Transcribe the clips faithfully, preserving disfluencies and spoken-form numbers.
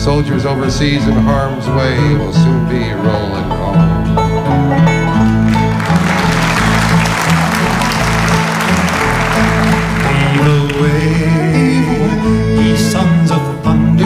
soldiers overseas in harm's way will soon be rolling home. Lead away, ye sons of thunder.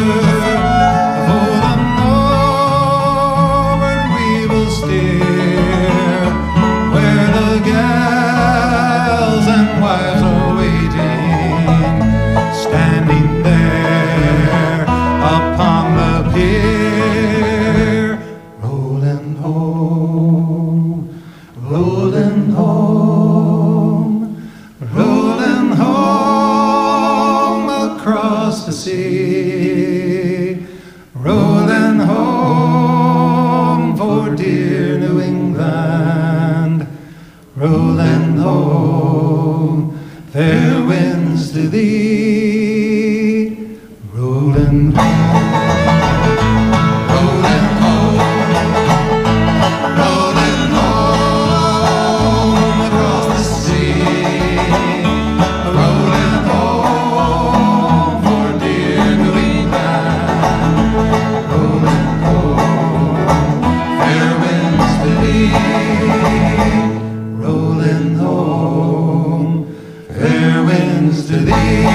Hold on over, we will steer where the gals and wives are waiting, standing there upon the pier, rolling home, rolling home, rolling home across the sea, rolling home for dear New England, rolling home, fair winds to thee, rolling home, rolling home, rolling home across the sea, rolling home for dear New England, rolling home, fair winds to thee, rolling home, fair winds to thee.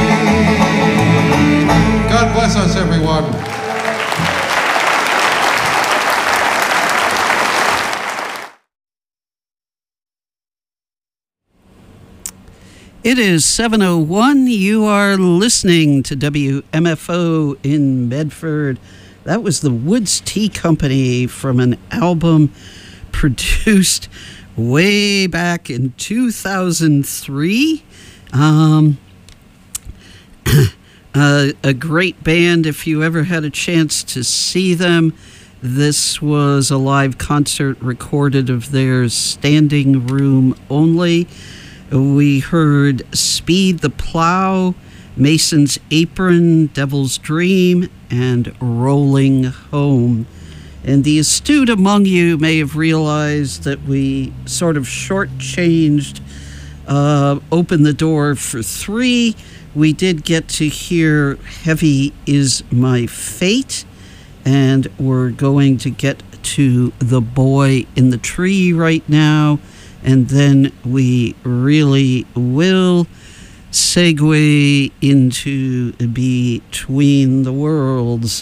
God bless us, everyone. It is seven oh one. You are listening to W M F O in Medford. That was the Woods Tea Company from an album produced way back in two thousand three. Um, uh, a great band if you ever had a chance to see them. This was a live concert recorded of theirs, standing room only. We heard Speed the Plow, Mason's Apron, Devil's Dream, and Rolling Home. And the astute among you may have realized that we sort of shortchanged uh, Open the Door for three. We did get to hear Heavy Is My Fate, and we're going to get to The Boy in the Tree right now. And then we really will segue into Between the Worlds.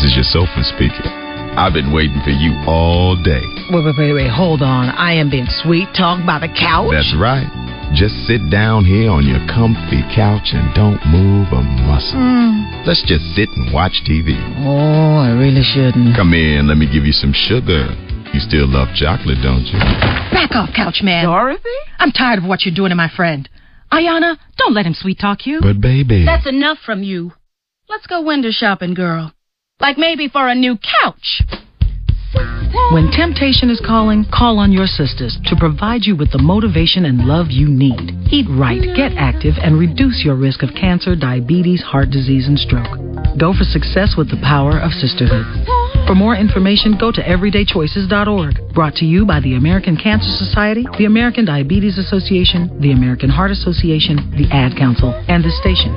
this is your sofa speaking. I've been waiting for you all day. Wait, wait, wait, wait, hold on. I am being sweet talked by the couch? That's right. Just sit down here on your comfy couch and don't move a muscle. Mm. Let's just sit and watch T V. Oh, I really shouldn't. Come in, let me give you some sugar. You still love chocolate, don't you? Back off, couch man. Dorothy? I'm tired of what you're doing to my friend. Ayana, don't let him sweet talk you. But, baby... That's enough from you. Let's go window shopping, girl. Like maybe for a new couch. When temptation is calling, call on your sisters to provide you with the motivation and love you need. Eat right, get active, and reduce your risk of cancer, diabetes, heart disease, and stroke. Go for success with the power of sisterhood. For more information, go to everyday choices dot org. Brought to you by the American Cancer Society, the American Diabetes Association, the American Heart Association, the Ad Council, and this station.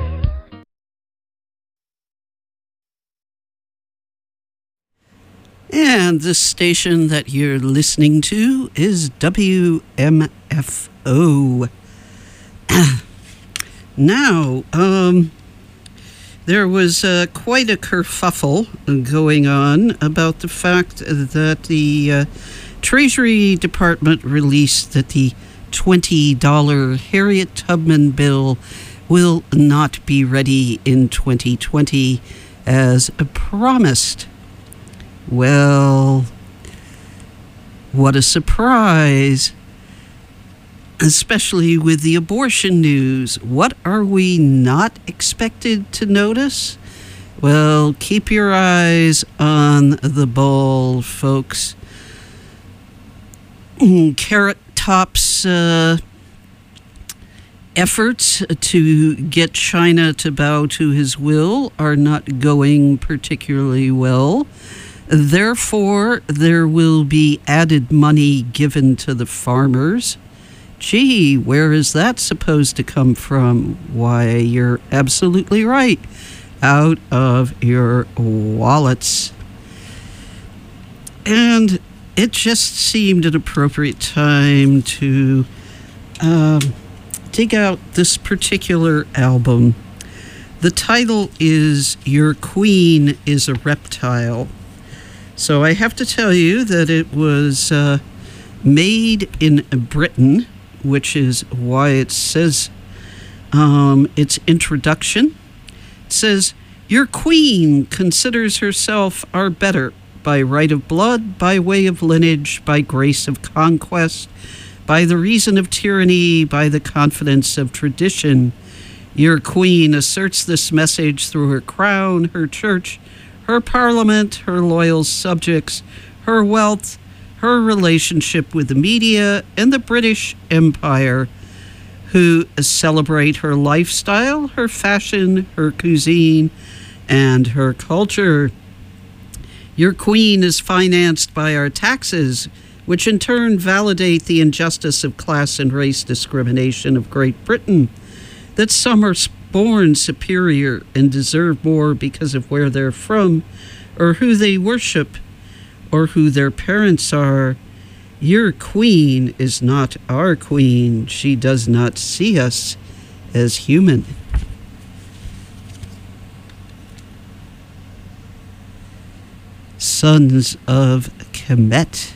And the station that you're listening to is W M F O. Now, um, there was uh, quite a kerfuffle going on about the fact that the uh, Treasury Department released that the twenty dollar Harriet Tubman bill will not be ready in twenty twenty as promised. Well, what a surprise. Especially with the abortion news. What are we not expected to notice? Well, keep your eyes on the ball, folks. Carrot Top's uh, efforts to get China to bow to his will are not going particularly well. Therefore, there will be added money given to the farmers. Gee, where is that supposed to come from? Why, you're absolutely right. Out of your wallets. And it just seemed an appropriate time to um, dig out this particular album. The title is Your Queen is a Reptile. So I have to tell you that it was uh, made in Britain, which is why it says um, its introduction. It says, your queen considers herself our better by right of blood, by way of lineage, by grace of conquest, by the reason of tyranny, by the confidence of tradition. Your queen asserts this message through her crown, her church, her parliament, her loyal subjects, her wealth, her relationship with the media and the British Empire, who celebrate her lifestyle, her fashion, her cuisine, and her culture. Your queen is financed by our taxes, which in turn validate the injustice of class and race discrimination of Great Britain, that some are born superior and deserve more because of where they're from, or who they worship, or who their parents are. Your queen is not our queen. She does not see us as human. Sons of Kemet.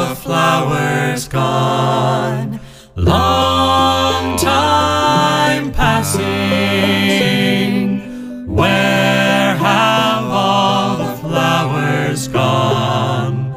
the flowers gone? Long time passing, where have all the flowers gone?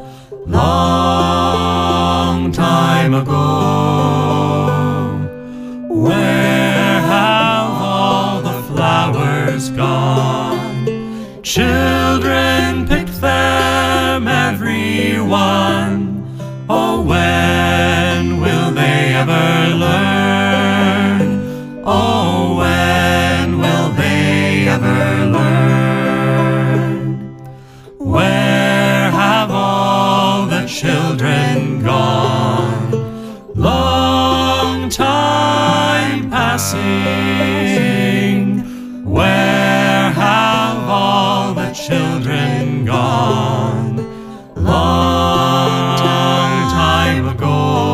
Long time ago, where have all the flowers gone? Children picked them, everyone. Oh, when will they ever learn? Oh, when will they ever learn? Where have all the children gone? Long time passing, where have all the children gone? Long time ago,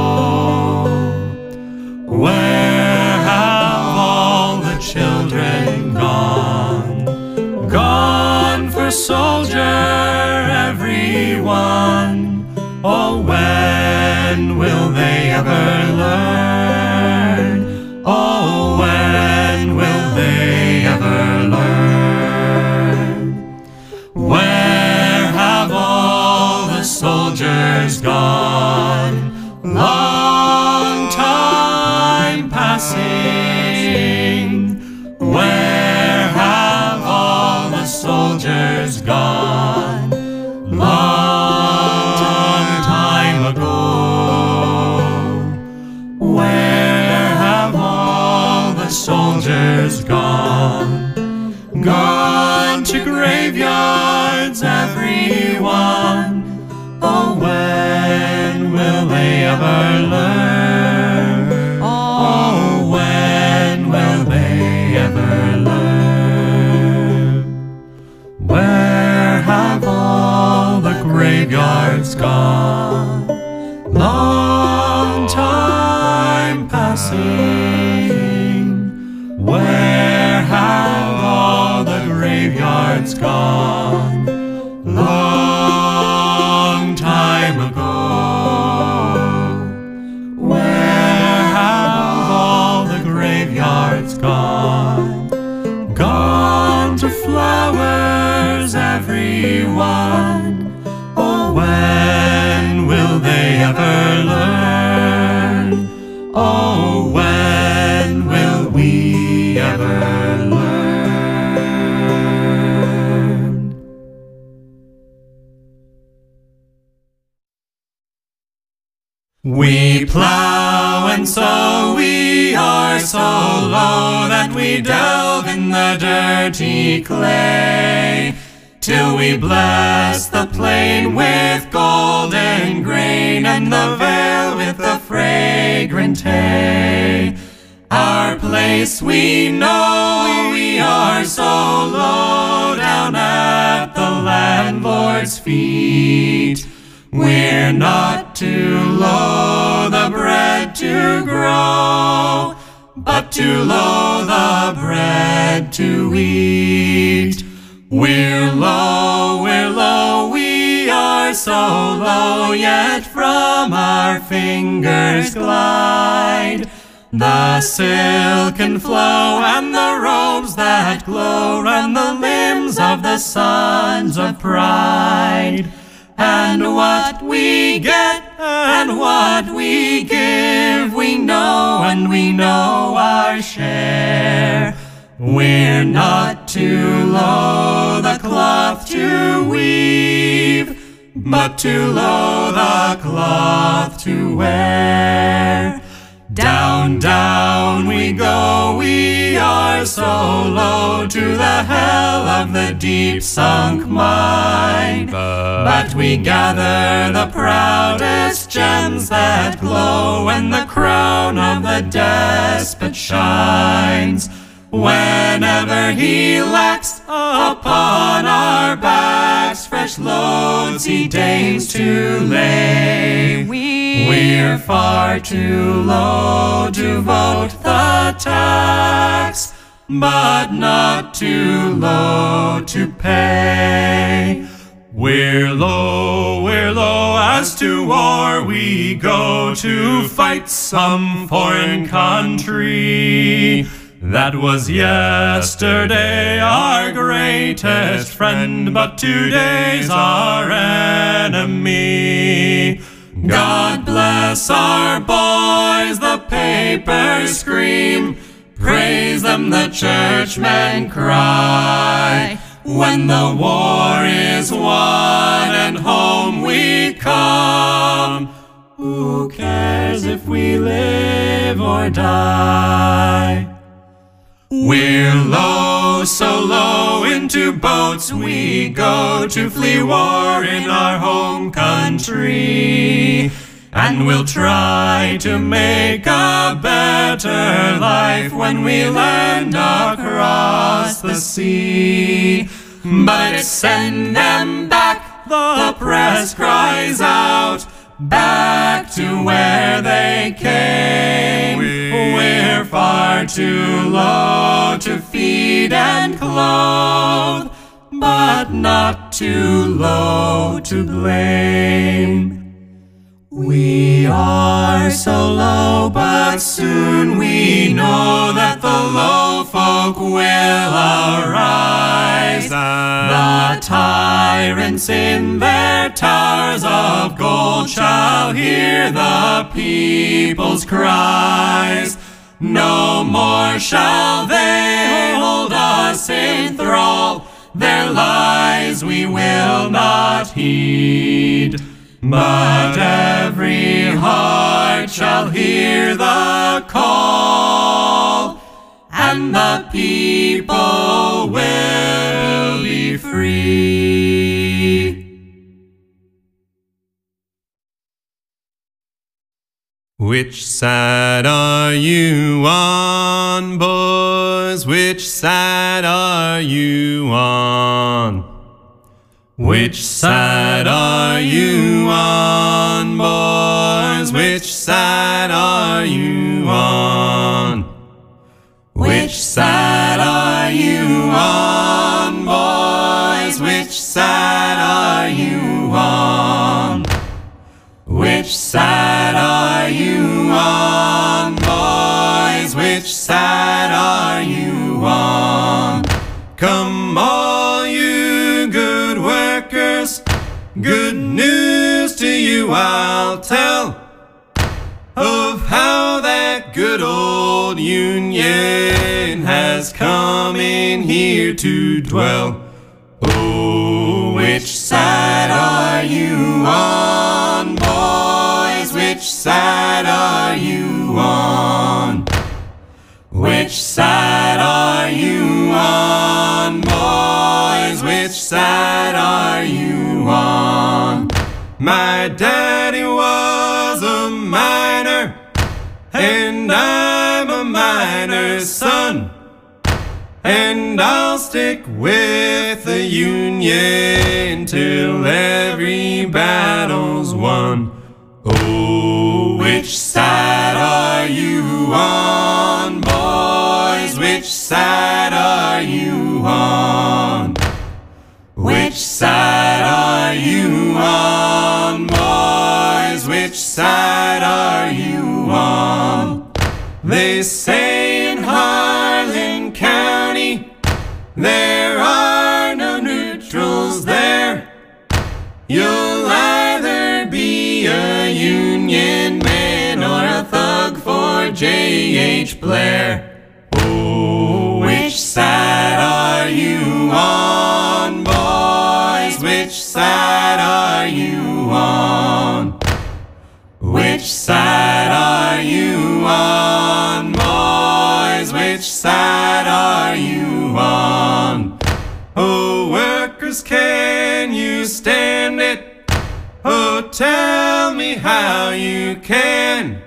where have all the children gone? Gone for soldier, everyone. Oh, when will they ever learn? Oh, when will they ever learn? Where have all the soldiers gone? Long time passing, where have all the soldiers gone? Long time ago, where have all the soldiers gone? Gone to graveyards, everyone. Oh, when will they ever learn? Oh, when will they ever learn? Where have all the graveyards gone? Long time passing, where have all the graveyards gone? Long time ago, where have all the graveyards gone? Gone to flowers, everyone. Oh, when will they ever learn? Oh, when will we ever learn? We plow and sow, we are so low that we delve in the dirty clay, till we bless the plain with golden grain and the vale with the fragrant hay. Our place we know, we are so low down at the landlord's feet. We're not too low the bread to grow, but too low the bread to eat. We're low, we're low, we are so low, yet from our fingers glide the silken flow and the robes that glow, and the limbs of the sons of pride. And what we get and what we give, we know and we know our share. We're not too low the cloth to weave, but too low the cloth to wear. Down, down we go, we are so low to the hell of the deep sunk mine. But we gather the proudest gems that glow when the crown of the despot shines. Whenever he lacks upon our backs fresh loads he deigns to lay, we're far too low to vote the tax, but not too low to pay. We're low, we're low, as to war we go to fight some foreign country. That was yesterday our greatest friend, but today's our enemy. God bless our boys, the papers scream, praise them the churchmen cry. When the war is won and home we come, who cares if we live or die? We're low, so low, into boats we go to flee war in our home country. And we'll try to make a better life when we land across the sea. But it's send them back, the press cries out, back to where they came. We're far too low to feed and clothe, but not too low to blame. We are so low, but soon we know that the low folk will arise. The tyrants in their towers of gold shall hear the people's cries. No more shall they hold us in thrall, their lies we will not heed. But every heart shall hear the call, and the people will be free. Which side are you on, boys? Which side are you on? Which side are you on, boys? Which side are you on? Which side are you on, boys? Which side are you on? Which side are you on, boys? Which side are you on? Come all you good workers, good news to you I'll tell, of how that good old Union has come in here to dwell. Oh, which side are you on, boys? Which side are you on? Which side are you on, boys? Which side are you on? My daddy was a miner, and I'm a miner's son, and I'll stick with the Union till every battle's won. Oh, which side are you on, boys? Which side are you on? Which side are you on, boys? Which side are you on? They say in Harlan County there are no neutrals there. You'll either be a Union man or a thug for J H Blair. Oh, which side are you on, boys? Which side are you on? Which side are you on, boys? Which side are you on? Oh, workers, can you stand it? Oh, tell me how you can.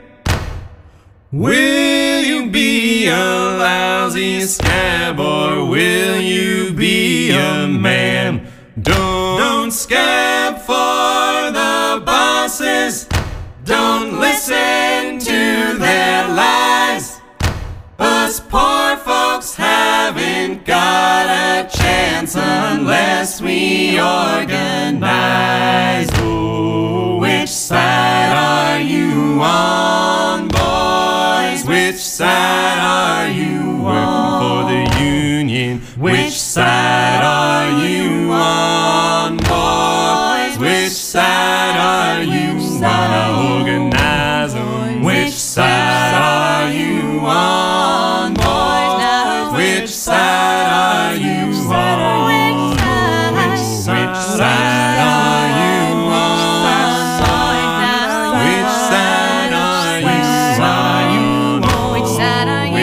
Will you be a lousy scab, or will you be a man? Don't, don't scab for the bosses. Don't listen to their lies. Us poor folks haven't got a chance. dance unless we organize. Oh, which side are you on, boys? Which side are you on? For the Union. Which side are you on, boys? Which side are you on? Organize 'em. Which side are you on, boys? Which side are you on? Which side are you on, boys? Which side are you on? Which side are you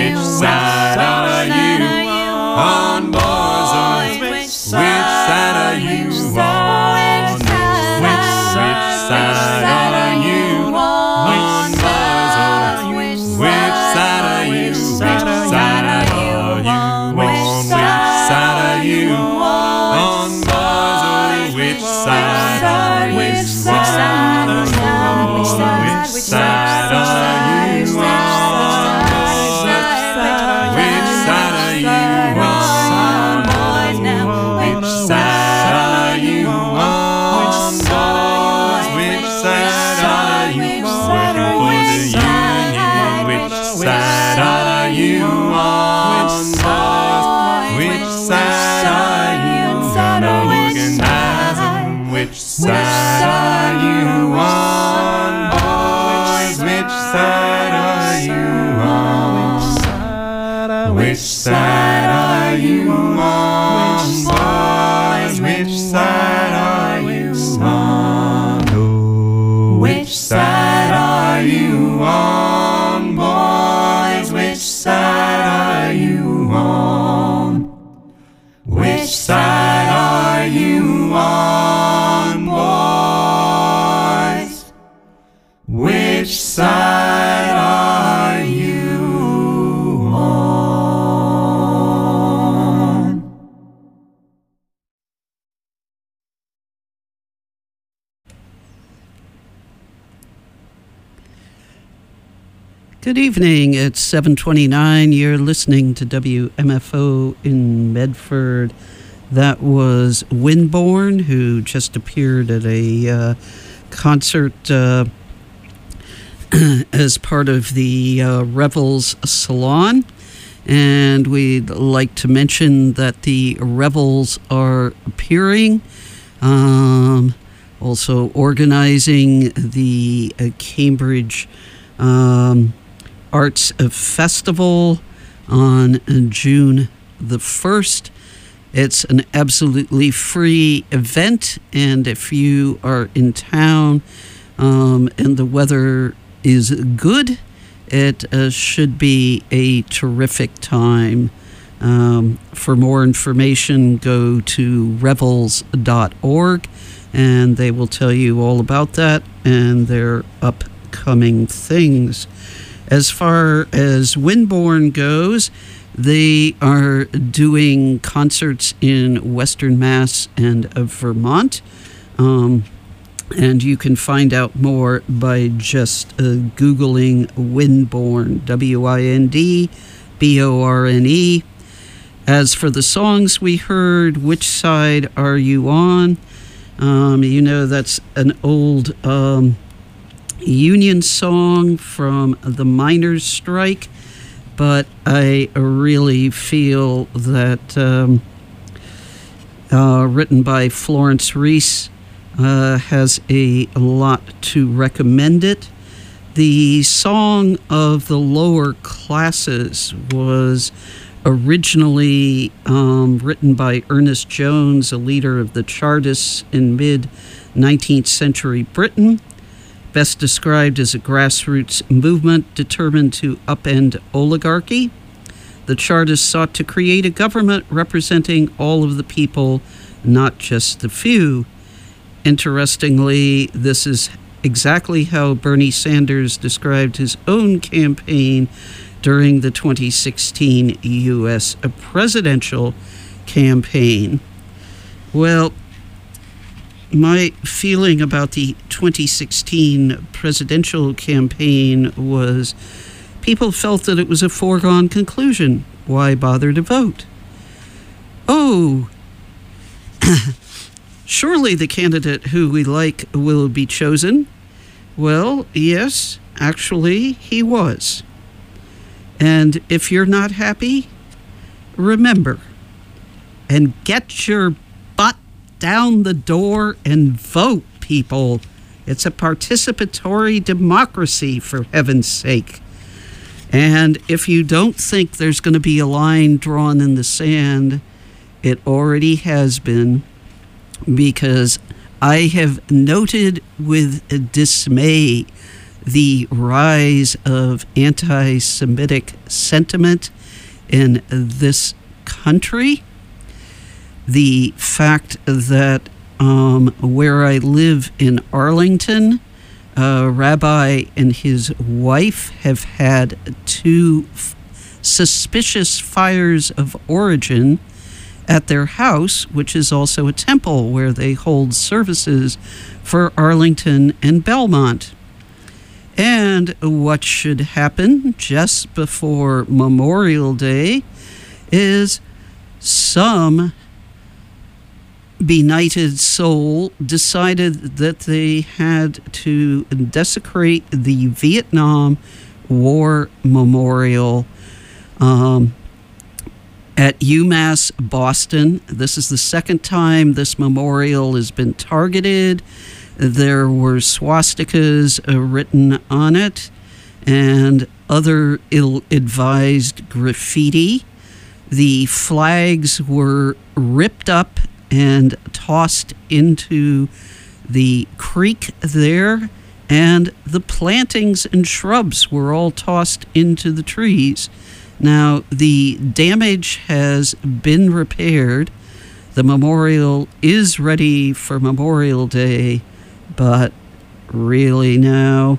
on, boys? Which side are you on? Which side are you on, boys? Which side are you? Which side are you on? Which side are you on, boys? Which side are you? Which side are you on? Which side are you on? Which side are you on, boys? Which side are you on, boys? Which side are you working for the Union? Which side are you on, boys? Which side are you gonna organize 'em? Which side are you on, boys? Which side are you on? Which side are you on, boys? Which side are you on? Oh, which side are you on, boys? Which side are you on? Which side are you on, boys? Which side are you on? Good evening. It's seven twenty-nine. You're listening to W M F O in Medford. That was Windborne, who just appeared at a uh, concert uh, as part of the uh, Revels Salon. And we'd like to mention that the Revels are appearing, um, also organizing the uh, Cambridge um, Arts Festival on June the first. It's an absolutely free event, and if you are in town um, and the weather is good, it uh, should be a terrific time. Um, for more information, go to revels dot org, and they will tell you all about that and their upcoming things. As far as Windborne goes, they are doing concerts in Western Mass and uh, Vermont. Um, and you can find out more by just uh, Googling Windborne, W I N D B O R N E. As for the songs we heard, Which Side Are You On? Um, you know, that's an old um, Union song from the miners' strike, but I really feel that um, uh, written by Florence Reese uh, has a lot to recommend it. The Song of the Lower Classes was originally um, written by Ernest Jones, a leader of the Chartists in mid-nineteenth century Britain, best described as a grassroots movement determined to upend oligarchy. The Chartists sought to create a government representing all of the people, not just the few. Interestingly, this is exactly how Bernie Sanders described his own campaign during the twenty sixteen U S presidential campaign. Well, my feeling about the twenty sixteen presidential campaign was people felt that it was a foregone conclusion. Why bother to vote? Oh, surely the candidate who we like will be chosen. Well, yes, actually, he was. And if you're not happy, remember, and get your butt down the door and vote, people. It's a participatory democracy, for heaven's sake. And if you don't think there's going to be a line drawn in the sand, it already has been, because I have noted with dismay the rise of anti-Semitic sentiment in this country. The fact that um, where I live in Arlington, a rabbi and his wife have had two f- suspicious fires of origin at their house, which is also a temple where they hold services for Arlington and Belmont. And what should happen just before Memorial Day is some benighted soul decided that they had to desecrate the Vietnam War Memorial um, at UMass Boston. This is the second time this memorial has been targeted. There were swastikas uh, written on it and other ill-advised graffiti. The flags were ripped up and tossed into the creek there, and the plantings and shrubs were all tossed into the trees. Now, the damage has been repaired. The memorial is ready for Memorial Day, but really now,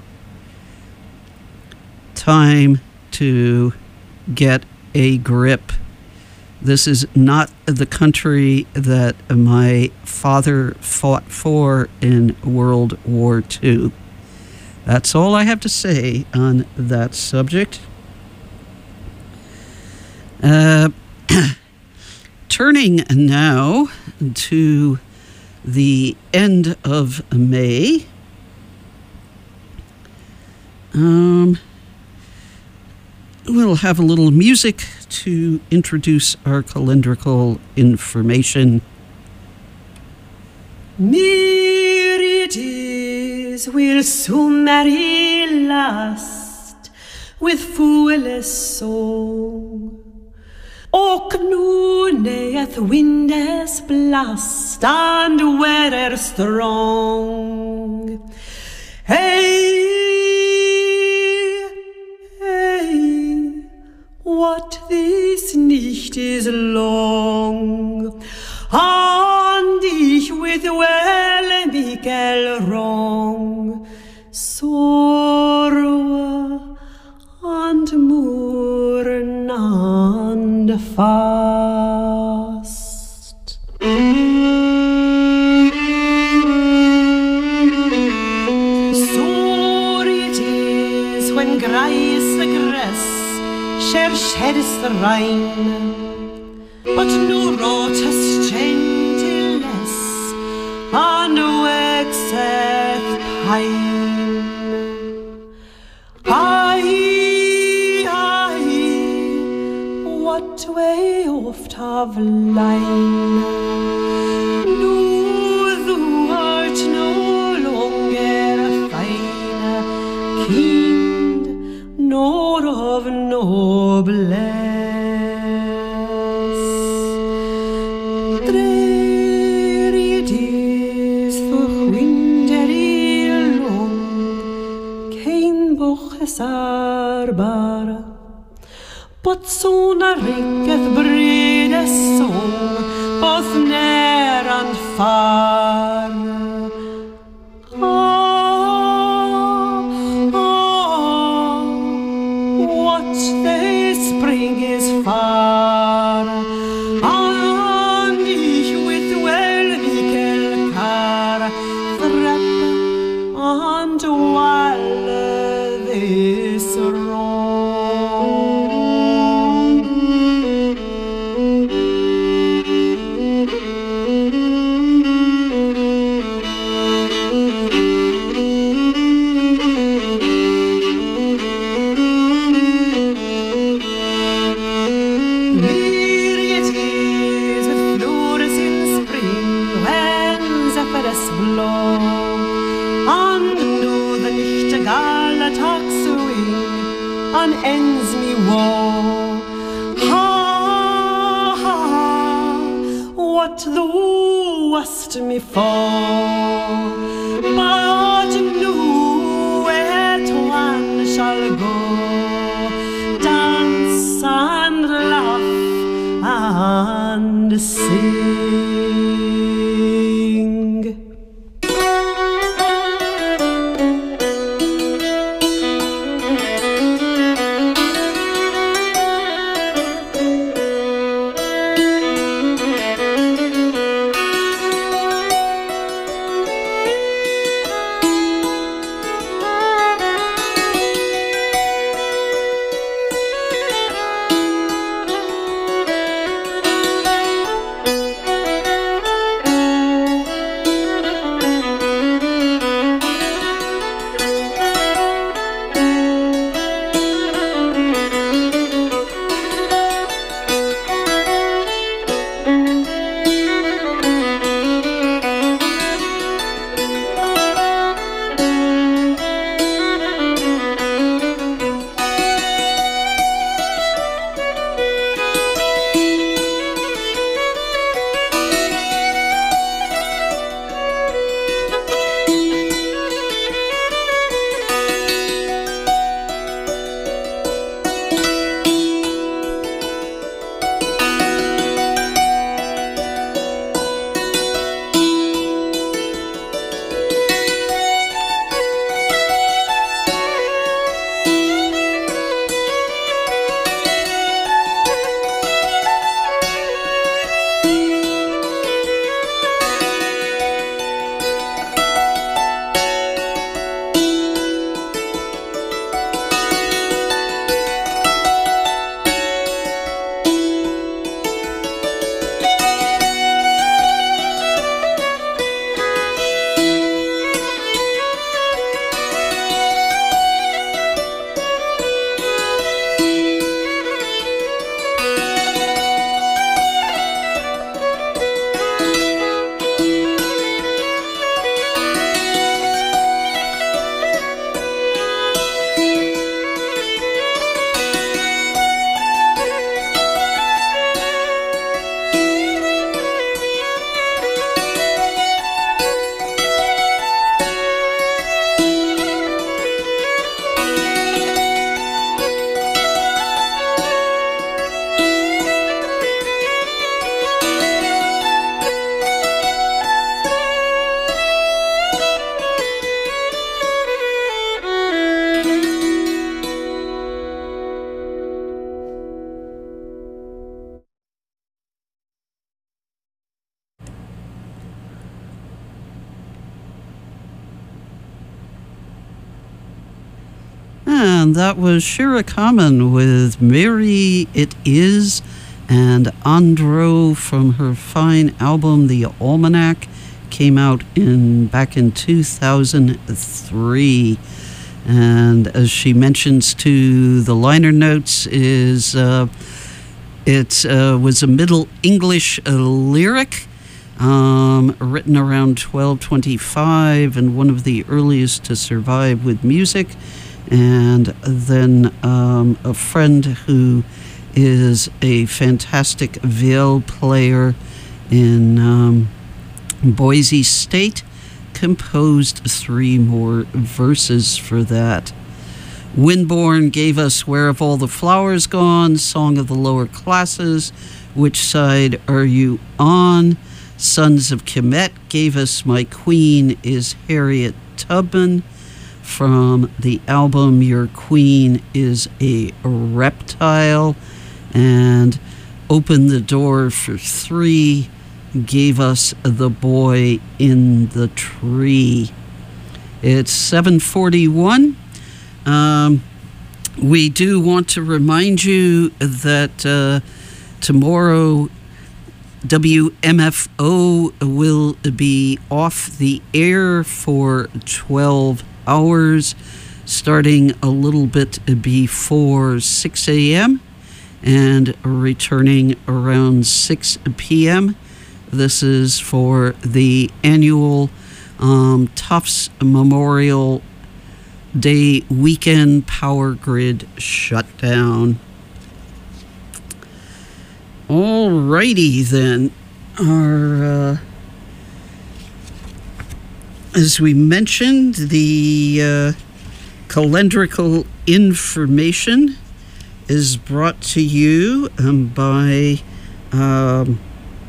time to get a grip. This is not the country that my father fought for in World War Two. That's all I have to say on that subject. Uh, turning now to the end of May. Um, we'll have a little music to introduce our calendrical information. Near it is, we'll soon marry last, with foolish song. Och nu neath windes blast, and weather strong. Hey, hey, what this nicht is long, and ich with well mickle wrong, sorrow and mourn and fast. Sore it is when grace the grass shall shed the rain, but no rotous gentleness and waxeth pine. Aye, aye, what way oft have line? No, thou art no longer fine, kind, nor of noblesse. Dreary days through wintery long, kein boches arbara, but soon a ricketh brede song, both near and far. Ah, ah, what the spring is far, and ich with well mickle care threap and while this wrong. a toxering on ends me woe. Ha ha, what thou wast me for, but know where one shall go, dance and laugh and sing. And that was Shira Kamen with Merry It Is, and Andro from her fine album The Almanac came out in back in two thousand three. And as she mentions to the liner notes, is uh, it uh, was a Middle English uh, lyric um, written around twelve twenty-five, and one of the earliest to survive with music. And then um, a friend who is a fantastic viol player in um, Boise State composed three more verses for that. Winborn gave us Where Have All the Flowers Gone, Song of the Lower Classes, Which Side Are You On? Sons of Kemet gave us My Queen is Harriet Tubman, from the album Your Queen is a Reptile. And Open the Door for Three gave us The Boy in the Tree. It's seven forty-one. Um, we do want to remind you that uh, tomorrow W M F O will be off the air for twelve hours, starting a little bit before six a.m. and returning around six p.m. This is for the annual um, Tufts Memorial day weekend power grid shutdown. Alrighty then. Our, uh, as we mentioned, the uh, calendrical information is brought to you um, by um,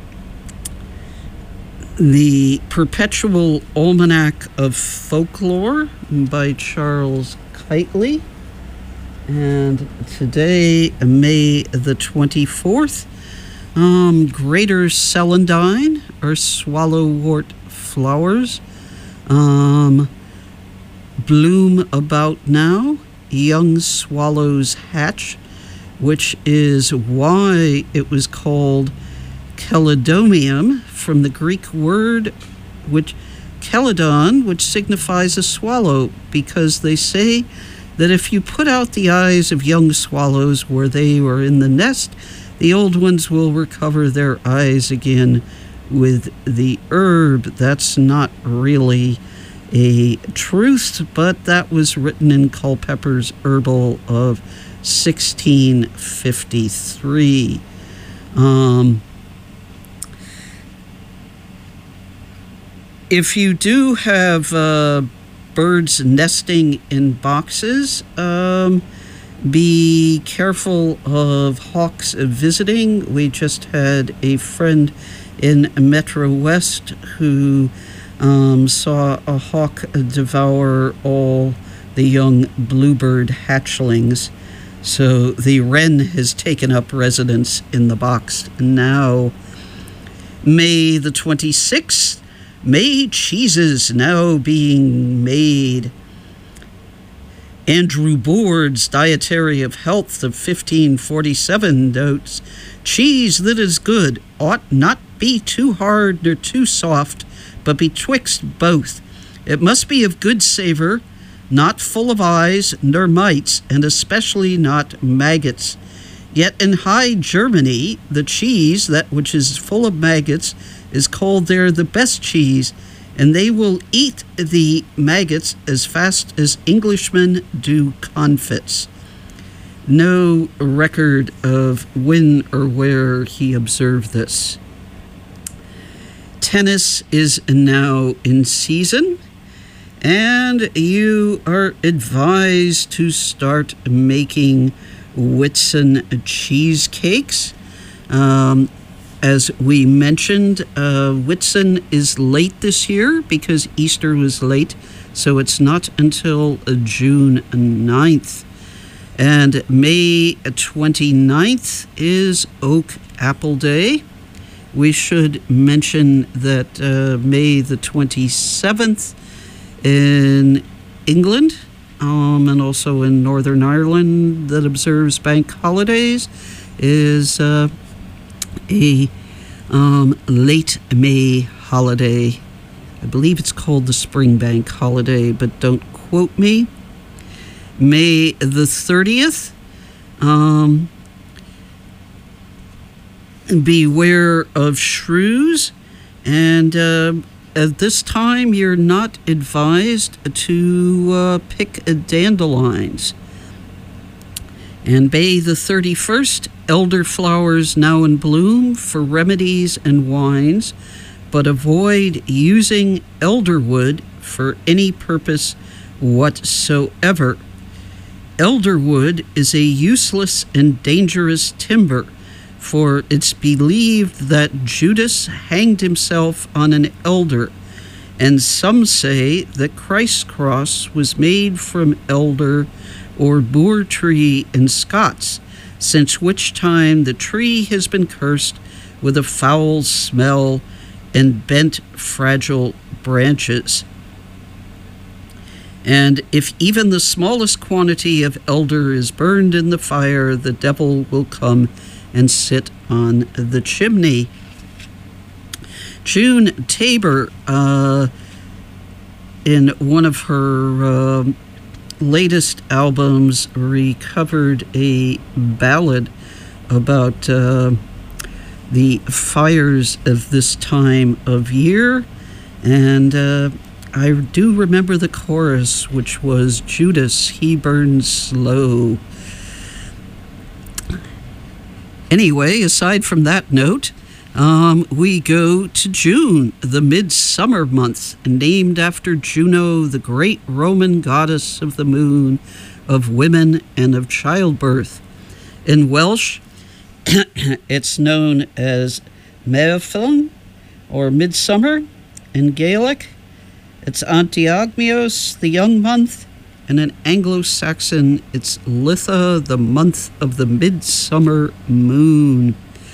the Perpetual Almanac of Folklore by Charles Keightley. And today, May the twenty-fourth, um, Greater Celandine, or swallowwort flowers, um, bloom about now. Young swallows hatch, which is why it was called Chelidonium, from the Greek word which Chelidon, which signifies a swallow, because they say that if you put out the eyes of young swallows where they were in the nest, the old ones will recover their eyes again with the herb. That's not really a truth, but that was written in Culpeper's Herbal of sixteen fifty-three. Um, if you do have uh, birds nesting in boxes, um, be careful of hawks visiting. We just had a friend in Metro West who Um, saw a hawk devour all the young bluebird hatchlings. So the wren has taken up residence in the box now. May the twenty-sixth, May cheeses now being made. Andrew Board's Dietary of Health of fifteen forty-seven notes, cheese that is good ought not be too hard nor too soft, but betwixt both. It must be of good savor, not full of eyes nor mites, and especially not maggots. Yet in High Germany, the cheese, that which is full of maggots, is called there the best cheese, and they will eat the maggots as fast as Englishmen do confits. No record of when or where he observed this. Tennis is now in season, and you are advised to start making Whitsun cheesecakes. Um, as we mentioned, uh, Whitsun is late this year because Easter was late, so it's not until uh, June ninth. And May twenty-ninth is Oak Apple Day. We should mention that uh, May the twenty-seventh in England, um, and also in Northern Ireland that observes bank holidays, is uh, a um, late May holiday. I believe it's called the Spring Bank holiday, but don't quote me. May the thirtieth, um, beware of shrews, and uh, at this time you're not advised to uh, pick dandelions. And May the thirty-first, elderflowers now in bloom for remedies and wines, but avoid using elderwood for any purpose whatsoever. Elderwood is a useless and dangerous timber, for it's believed that Judas hanged himself on an elder, and some say that Christ's cross was made from elder or boar tree in Scots, since which time the tree has been cursed with a foul smell and bent fragile branches. And if even the smallest quantity of elder is burned in the fire, the devil will come and sit on the chimney. June Tabor, uh, in one of her uh, latest albums, recovered a ballad about uh, the fires of this time of year, and uh, I do remember the chorus, which was Judas, he burns slow. Anyway, aside from that note, um, we go to June, the midsummer month, named after Juno, the great Roman goddess of the moon, of women, and of childbirth. In Welsh, it's known as Mehefin, or midsummer. In Gaelic, it's Antiagmios, the young month, and in Anglo-Saxon, it's Litha, the month of the midsummer moon.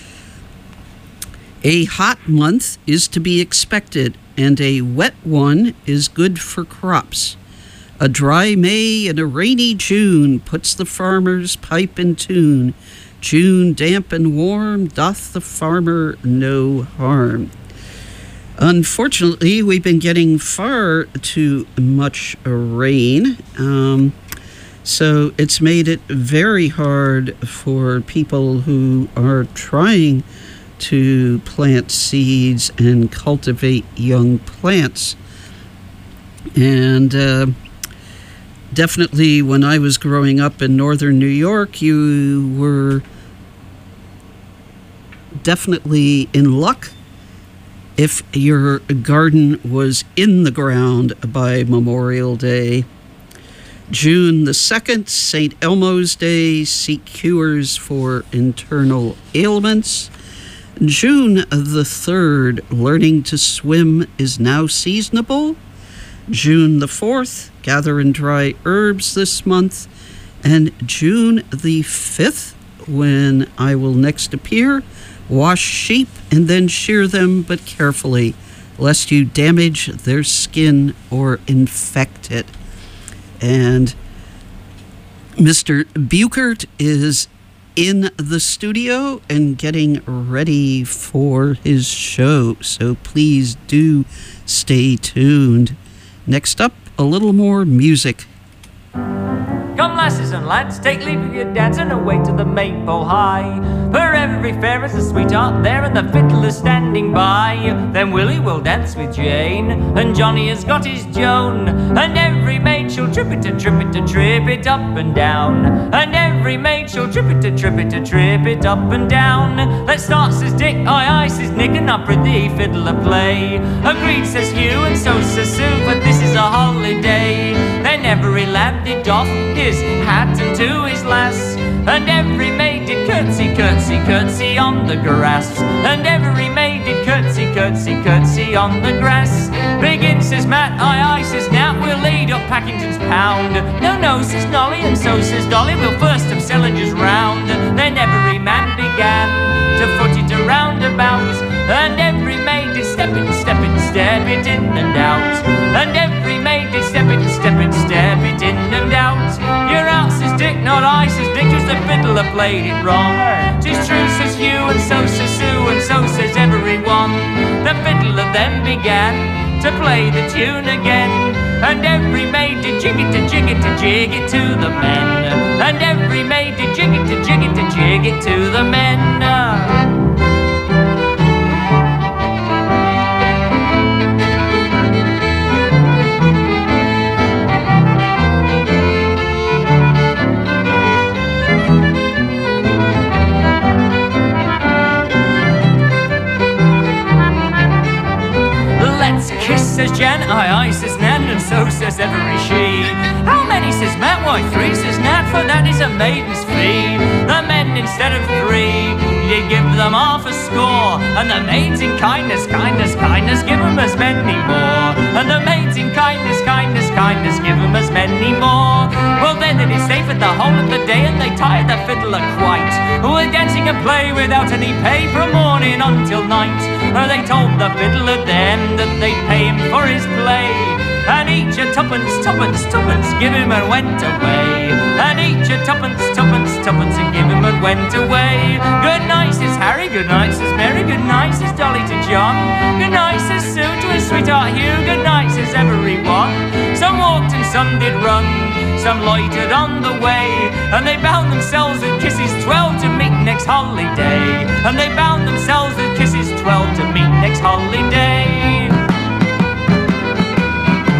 A hot month is to be expected, and a wet one is good for crops. A dry May and a rainy June puts the farmer's pipe in tune. June damp and warm doth the farmer no harm. Unfortunately, we've been getting far too much rain, um, so it's made it very hard for people who are trying to plant seeds and cultivate young plants. And uh, definitely when I was growing up in northern New York, you were definitely in luck if your garden was in the ground by Memorial Day. June the second, Saint Elmo's Day, seek cures for internal ailments. June the third, learning to swim is now seasonable. June the fourth, gather and dry herbs this month. And June the fifth, when I will next appear, wash sheep and then shear them, but carefully, lest you damage their skin or infect it. And Mister Buchert is in the studio and getting ready for his show, so please do stay tuned. Next up, a little more music. Come lasses and lads, take leave of your dads and away to the Maypole High. For every fair is a sweetheart there and the fiddler standing by. Then Willie will dance with Jane and Johnny has got his Joan. And every maid shall trip it and trip it and trip it up and down. And every maid shall trip it and trip it and trip it up and down. Let's start, says Dick, aye aye, says Nick, and up with the fiddler play. Agreed, says Hugh, and so says Sue, but this is a holiday. Then every lad did doff his hat and to his lass, and every maid did curtsy, curtsy, curtsy on the grass. And every maid did curtsy, curtsy, curtsy on the grass. Begin, says Matt, aye aye, says Nat, we'll lead up Packington's pound. No, no, says Nolly, and so says Dolly, we'll first have Sellinger's round. Then every man began to foot it around about, and every maid did step it, step it, step it in and out. And every maid did step it, step it, step it in and out. You're out, says Dick, not I, says Dick, 'cause the fiddler played it wrong. 'Tis true, says Hugh, and so says Sue, and so says everyone. The fiddler then began to play the tune again, and every maid did jig it and jig it and jig it to the men. And every maid did jig it and jig it and jig it to the men. Kiss, says Jan, aye aye, says Nan, and so says every she. How many, says Matt, why three, says Nat, for that is a maiden's fee. The men instead of three did give them half a score, and the maids in kindness, kindness, kindness give them as many more. And the maids in kindness, kindness, kindness give them as many more. Well then they did stay for the whole of the day, and they tired the fiddler quite. Who were dancing and play without any pay from morning until night. They told the fiddler then that they'd pay him for his play, and each a tuppence, tuppence, tuppence give him and went away. And each a tuppence, tuppence, tuppence and give him and went away. Good night, says Harry, good night, says Mary, good night, says Dolly to John. Good night, says Sue to his sweetheart Hugh, good night, says everyone. Some walked and some did run, some loitered on the way, and they bound themselves with kisses twelve to meet next holiday. And they bound themselves with kisses twelve to meet next holiday.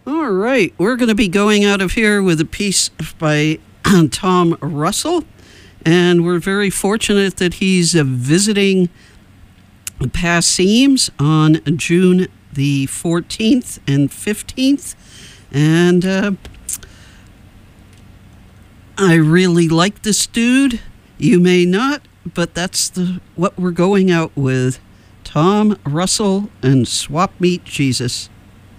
All right, we're going to be going out of here with a piece by Tom Russell, and we're very fortunate that he's uh, visiting Passemes on June the fourteenth and fifteenth, and uh, I really like this dude. You may not, but that's the what we're going out with. Tom Russell and Swap Meet Jesus.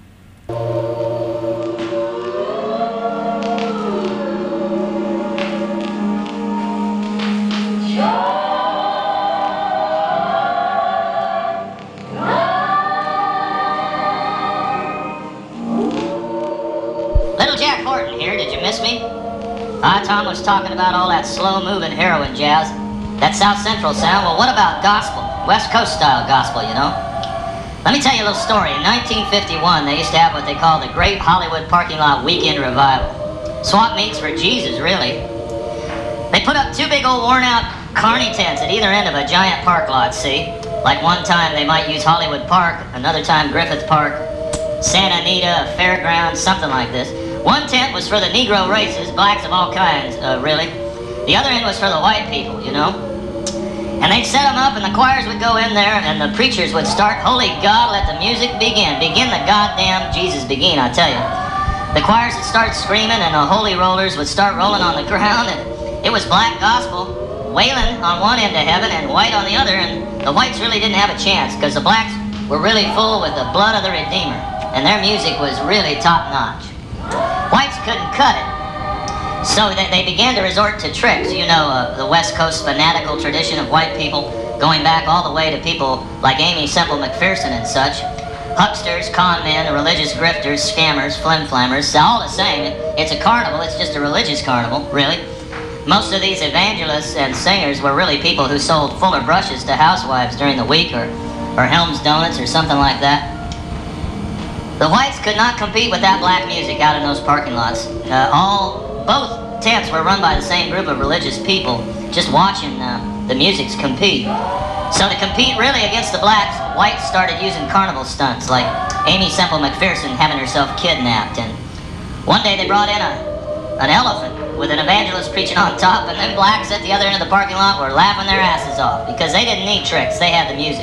Little Jack Horton here, did you miss me? Ah, Tom was talking about all that slow-moving heroin jazz. That South Central sound, well, what about gospel? West Coast style gospel, you know? Let me tell you a little story. In nineteen fifty-one, they used to have what they call the Great Hollywood Parking Lot Weekend Revival. Swap meets for Jesus, really. They put up two big old worn-out carny tents at either end of a giant park lot, see? Like one time they might use Hollywood Park, another time Griffith Park, Santa Anita, Fairgrounds, something like this. One tent was for the Negro races, blacks of all kinds, uh, really. The other end was for the white people, you know? And they'd set them up, and the choirs would go in there, and the preachers would start, Holy God, let the music begin. Begin the goddamn Jesus begin, I tell you. The choirs would start screaming, and the holy rollers would start rolling on the ground, and it was black gospel, wailing on one end of heaven and white on the other, and the whites really didn't have a chance, because the blacks were really full with the blood of the Redeemer, and their music was really top-notch. Whites couldn't cut it. So they, they began to resort to tricks, you know, uh, the West Coast fanatical tradition of white people, going back all the way to people like Amy Semple McPherson and such. Hucksters, con men, religious grifters, scammers, flim-flammers, all the same. It's a carnival, it's just a religious carnival, really. Most of these evangelists and singers were really people who sold Fuller brushes to housewives during the week, or, or Helm's Donuts or something like that. The whites could not compete with that black music out in those parking lots. Uh, all... Both tents were run by the same group of religious people, just watching uh, the musics compete. So to compete really against the blacks, whites started using carnival stunts, like Amy Semple McPherson having herself kidnapped. And one day they brought in a, an elephant with an evangelist preaching on top, and then blacks at the other end of the parking lot were laughing their asses off because they didn't need tricks, they had the music.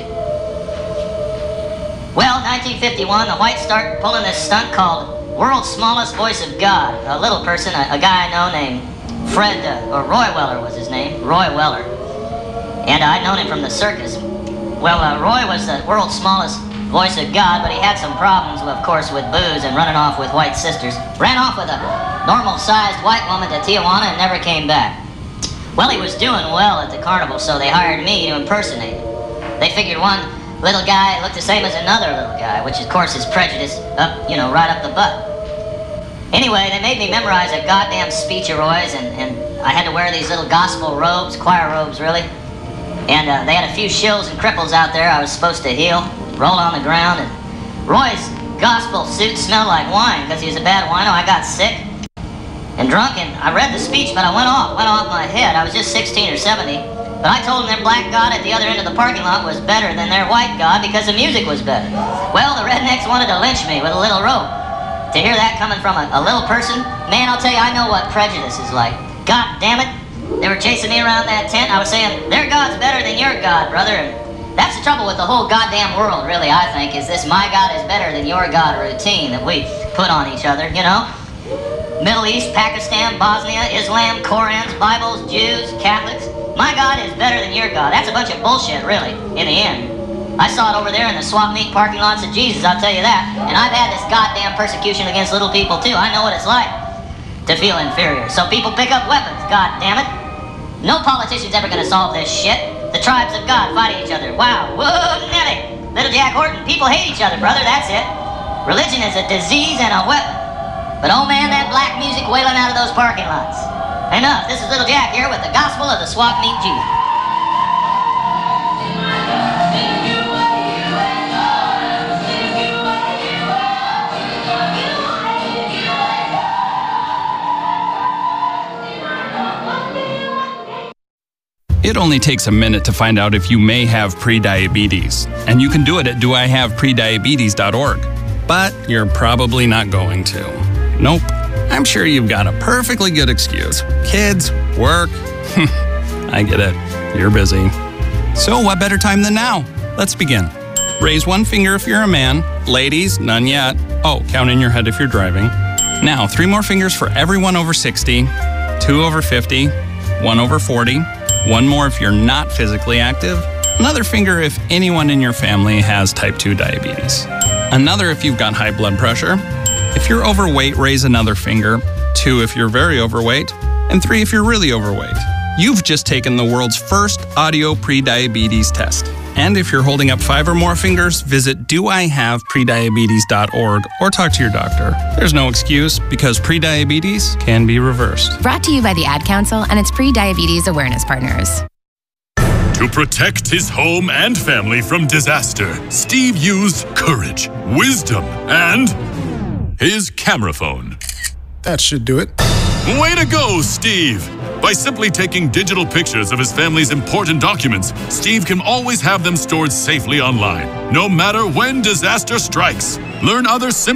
Well, nineteen fifty-one, the whites started pulling this stunt called World's Smallest Voice of God. A little person, a, a guy I know named Fred, uh, or Roy Weller was his name, Roy Weller. And I'd known him from the circus. Well, uh, Roy was the world's smallest voice of God, but he had some problems, of course, with booze and running off with white sisters. Ran off with a normal-sized white woman to Tijuana and never came back. Well, he was doing well at the carnival, so they hired me to impersonate him. They figured one little guy looked the same as another little guy, which of course is prejudice up, you know, right up the butt. Anyway, they made me memorize a goddamn speech of Roy's, and, and I had to wear these little gospel robes, choir robes really. And uh, they had a few shills and cripples out there I was supposed to heal, roll on the ground, and Roy's gospel suit smelled like wine because he was a bad wino. I got sick and drunk, and I read the speech, but I went off, went off my head. I was just sixteen or seventeen. But I told them their black God at the other end of the parking lot was better than their white God because the music was better. Well, the rednecks wanted to lynch me with a little rope. To hear that coming from a, a little person, man, I'll tell you, I know what prejudice is like. God damn it. They were chasing me around that tent. I was saying, their God's better than your God, brother. And that's the trouble with the whole goddamn world, really, I think, is this my God is better than your God routine that we put on each other, you know? Middle East, Pakistan, Bosnia, Islam, Korans, Bibles, Jews, Catholics. My God is better than your God. That's a bunch of bullshit, really, in the end. I saw it over there in the swap meet parking lots of Jesus, I'll tell you that. And I've had this goddamn persecution against little people, too. I know what it's like to feel inferior. So people pick up weapons, god damn it. No politician's ever gonna solve this shit. The tribes of God fighting each other. Wow, wouldn't it? Little Jack Horton, people hate each other, brother, that's it. Religion is a disease and a weapon. But oh man, that black music wailing out of those parking lots. Enough, this is Little Jack here with the gospel of the swap meet Jesus. It only takes a minute to find out if you may have prediabetes, and you can do it at do I have prediabetes dot org. but you're probably not going to. Nope. I'm sure you've got a perfectly good excuse. Kids, work. I get it. You're busy. So what better time than now? Let's begin. Raise one finger if you're a man. Ladies, none yet. Oh, count in your head if you're driving. Now, three more fingers for everyone over sixty, two over fifty, one over forty, one more if you're not physically active, another finger if anyone in your family has type two diabetes, another if you've got high blood pressure. If you're overweight, raise another finger, two if you're very overweight, and three if you're really overweight. You've just taken the world's first audio pre-diabetes test. And if you're holding up five or more fingers, visit do I have prediabetes dot org or talk to your doctor. There's no excuse because prediabetes can be reversed. Brought to you by the Ad Council and its pre-diabetes awareness partners. To protect his home and family from disaster, Steve used courage, wisdom, and his camera phone. That should do it. Way to go, Steve! By simply taking digital pictures of his family's important documents, Steve can always have them stored safely online, no matter when disaster strikes. Learn other simple